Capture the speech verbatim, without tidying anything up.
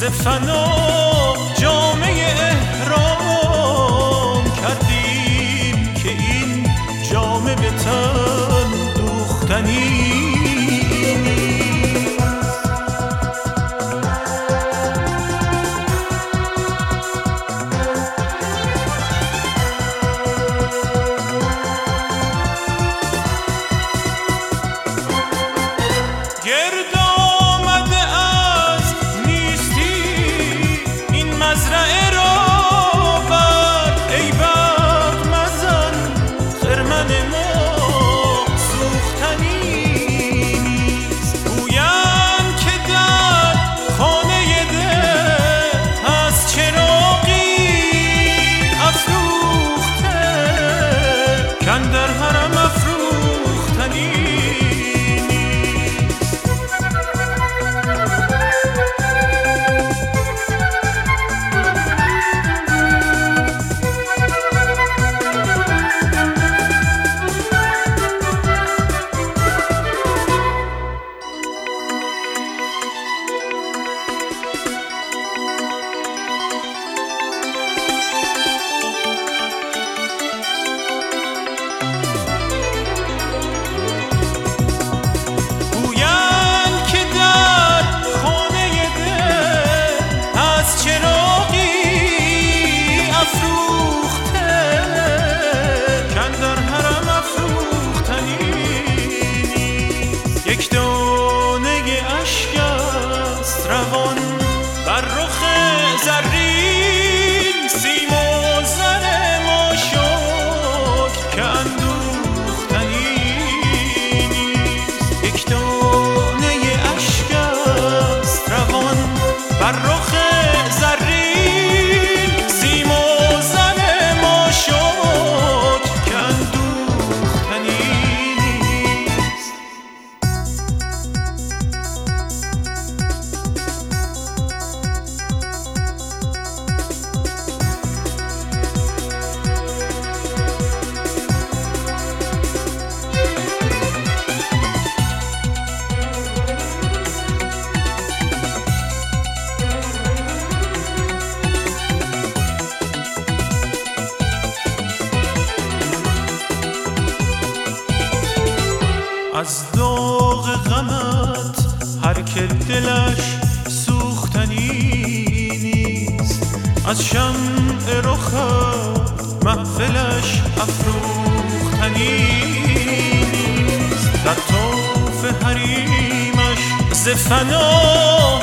ز فنا جامعه احرام کردیم که این جامه به تن دوختنی یک دانه اشک است روان بر رخ زرین سیم و زر ما شکر که اندوختنی نیست. یک دانه اشک است روان بر رخ زرین سیم و زر ما شکر که اندوختنی نیست. از داغ غمت هر که دلش سوختنی نیست، از شمع رخت محفلش افروختنی نیست. لطاف حریمش ز فنا